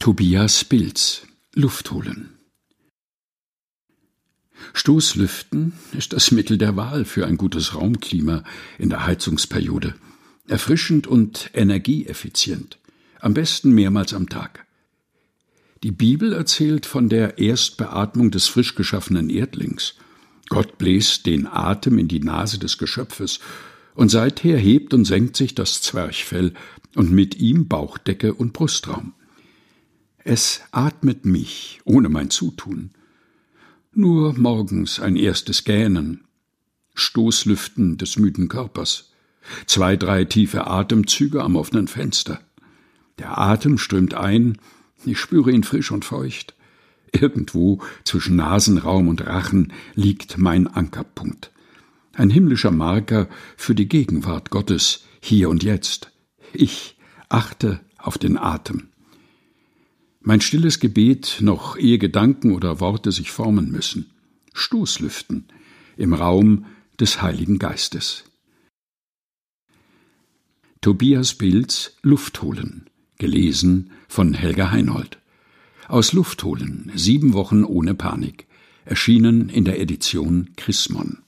Tobias Bilz, Luft holen. Stoßlüften ist das Mittel der Wahl für ein gutes Raumklima in der Heizungsperiode. Erfrischend und energieeffizient. Am besten mehrmals am Tag. Die Bibel erzählt von der Erstbeatmung des frisch geschaffenen Erdlings. Gott bläst den Atem in die Nase des Geschöpfes und seither hebt und senkt sich das Zwerchfell und mit ihm Bauchdecke und Brustraum. Es atmet mich ohne mein Zutun. Nur morgens ein erstes Gähnen, Stoßlüften des müden Körpers, 2, 3 tiefe Atemzüge am offenen Fenster. Der Atem strömt ein, ich spüre ihn frisch und feucht. Irgendwo zwischen Nasenraum und Rachen liegt mein Ankerpunkt. Ein himmlischer Marker für die Gegenwart Gottes hier und jetzt. Ich achte auf den Atem. Mein stilles Gebet, noch ehe Gedanken oder Worte sich formen müssen. Stoßlüften im Raum des Heiligen Geistes. Tobias Bilz, Luft holen. Gelesen von Helga Heinold. Aus Luft holen, 7 Wochen ohne Panik. Erschienen in der Edition Chrismon.